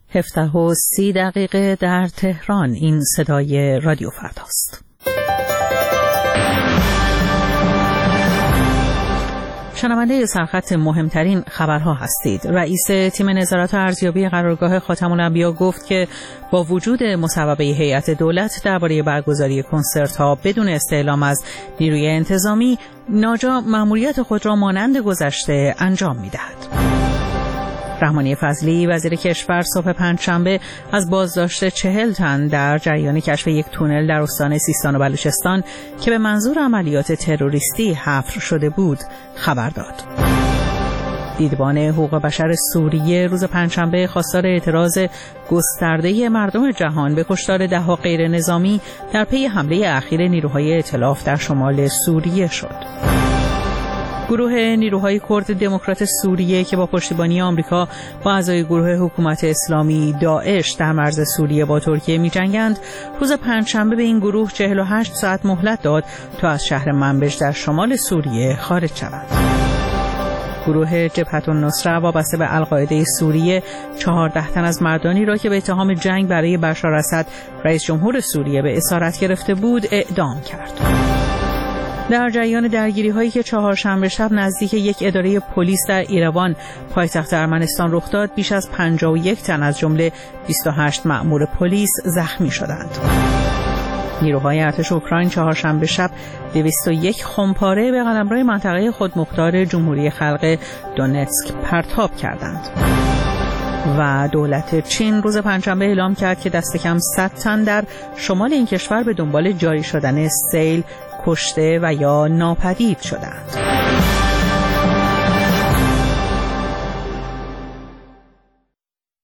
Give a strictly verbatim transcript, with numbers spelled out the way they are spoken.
هفده و سی دقیقه در تهران. این صدای رادیو فرداست. شنونده سرخط مهمترین خبرها هستید. رئیس تیم نظارت و ارزیابی قرارگاه خاتم الانبیا گفت که با وجود مصوبه هیئت دولت درباره برگزاری کنسرت‌ها بدون استعلام از نیروی انتظامی، ناجا مأموریت خود را مانند گذشته انجام می‌دهد. رحمانی فضلی وزیر کشور صبح پنجشنبه از بازداشت چهل تن در جریان کشف یک تونل در استان سیستان و بلوچستان که به منظور عملیات تروریستی حفر شده بود خبر داد. دیدبان حقوق بشر سوریه روز پنجشنبه خواستار اعتراض گسترده مردم جهان به کشتار ده‌ها غیر نظامی در پی حمله اخیر نیروهای ائتلاف در شمال سوریه شد. گروه نیروهای کرد دموکرات سوریه که با پشتیبانی آمریکا با اعضای گروه حکومت اسلامی داعش در مرز سوریه با ترکیه می‌جنگند، روز پنجشنبه به این گروه چهل و هشت ساعت مهلت داد تا از شهر منبج در شمال سوریه خارج شوند. گروه جبهة النصره وابسته به القاعده سوریه چهارده تن از مردانی را که به اتهام جنگ برای بشار اسد رئیس جمهور سوریه به اسارت گرفته بود اعدام کرد. در جریان درگیری‌هایی که چهارشنبه شب نزدیک یک اداره پلیس در ایروان پایتخت ارمنستان رخ داد، بیش از پنجاه و یک تن از جمله بیست و هشت مأمور پلیس زخمی شدند. نیروهای ارتش اوکراین چهارشنبه شب دویست و یک خمپاره به قلمرو منطقه خودمختار جمهوری خلق دونتسک پرتاب کردند. و دولت چین روز پنجشنبه اعلام کرد که دست کم صد تن در شمال این کشور به دنبال جاری شدن سیل کشته و یا ناپدید شدند.